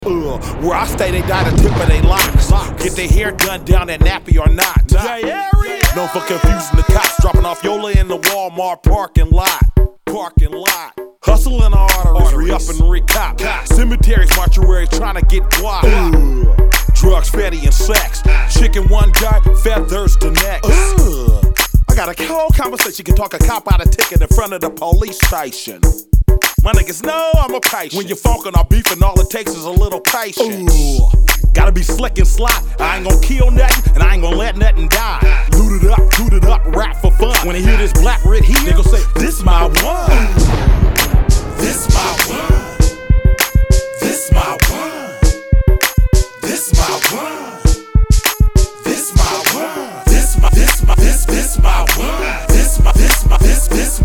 Where I stay, they die the tip of they locks. Get their hair done down that nappy or not. Known for confusing the cops, dropping off Yola in the Walmart parking lot. Hustling arteries, re-up and re-cop. Cemeteries, mortuaries, trying to get guap. Drugs, fatty, and sex. Chicken one guy, feathers the next. I got a whole conversation, can talk a cop out a ticket in front of the police station. My niggas know I'm a patient. When you're funkin' or beefing, all it takes is a little patience. Gotta be slick and sly. I ain't gon' kill nothing, and I ain't gon' let nothing die. Loot it up, rap for fun. When they hear this black red heat, they gon' say, this my one. This my one. This my one. This my one. This my one. This my one. This my one. This my one. This my one. This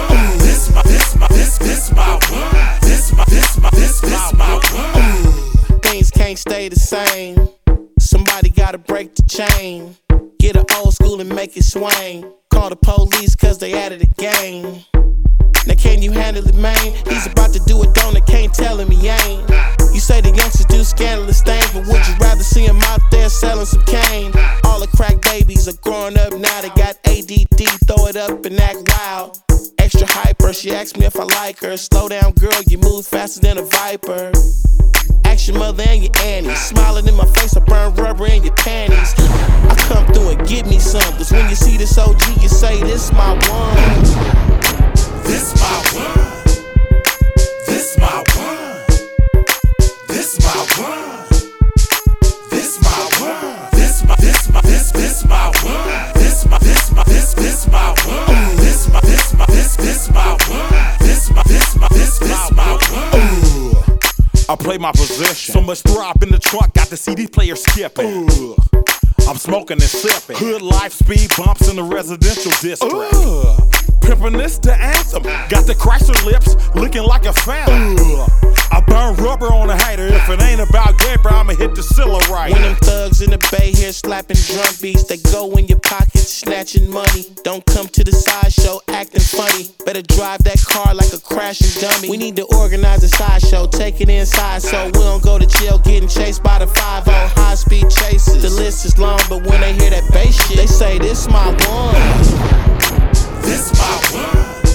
my one. Things can't stay the same. Somebody gotta break the chain. Get an old school and make it swing. Call the police cause they added a game. Now can you handle it, man? He's about to do it, don't it? Can't tell him he ain't. You say the youngsters do scandalous things, but would you rather see him out there selling some cane? All the crack babies are growing up now. They got ADD, throw it up and act wild. Extra hyper, she asked me if I like her. Slow down, girl, you move faster than a viper. Ask your mother and your auntie. Smiling in my face, I burn rubber in your panties. I come through and give me some, cause when you see this OG, you say, this my one. This my one. This my one. This my one. This my one. This my one. This my one. This my one. This my one. This my one. I play my position. So much throb in the trunk, got the CD player skipping. I'm smoking and sipping. Hood life, speed bumps in the residential district. Pimpin' this the anthem. Got the Chrysler lips, looking like a phantom. I burn rubber on a hater. If it ain't about Gabriel, I'ma hit the Silla right. When them thugs in the bay here slapping drum beats, they go in your pockets snatching money. Don't come to the sideshow acting funny. Better drive that car like a crashing dummy. We need to organize a sideshow, take it inside so we don't go to jail getting chased by the 5-0 high speed chases. The list is long, but when they hear that bass shit, they say this my one. This my one.